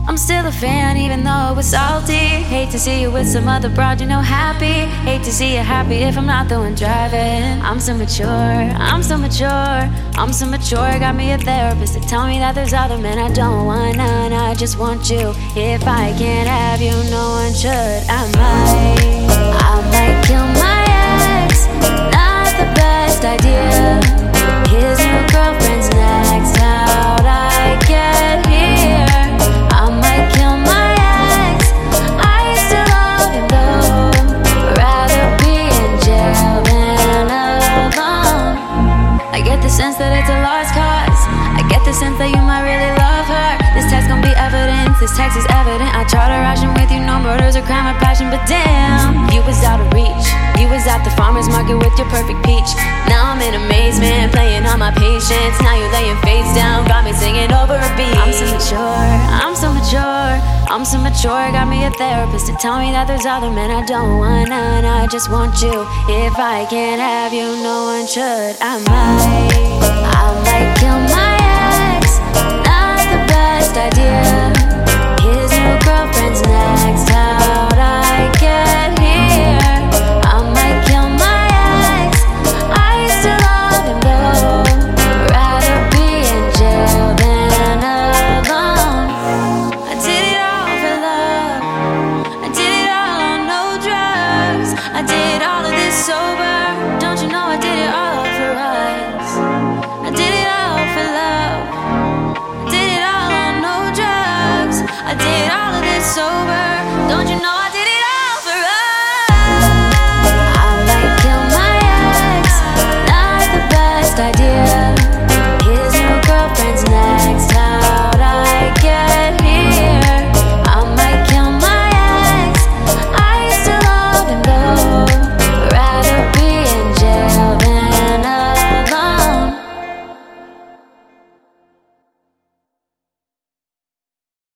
I'm still a fan even though it was salty. Hate to see you with some other broad, you know, happy. Hate to see you happy if I'm not the one driving. I'm so mature, I'm so mature, I'm so mature. Got me a therapist to tell me that there's other men I don't want none. I just want you. If I can't have you, no one should. I might kill my ex. Not the best idea. His new girlfriend's next. How'd I get here? I might kill my ex. I used to love him though. Rather be in jail than alone. I get the sense that it's a lost cause. I get the sense that you might really love her. This text gon' be evidence, this text is evident. I try to ration with you, no murders or crime or passion. But damn, you was out of reach. You was at the farmer's market with your perfect peach. Now I'm in amazement, playing on my patience. Now you're laying face down, got me singing over a beat. I'm so mature, I'm so mature, I'm so mature. Got me a therapist to tell me that there's other men I don't want none. I just want you. If I can't have you, no one should. I might kill my ex. Not the best idea. His new girlfriend's next. How'd I get here? I might kill my ex. I used to love him though. Rather be in jail than alone. I did it all for love. I did it all on no drugs. I did all of this sober. Don't you know I did it all for us? I did it all for love. I did it all on no drugs. I did all of this sober. Don't you know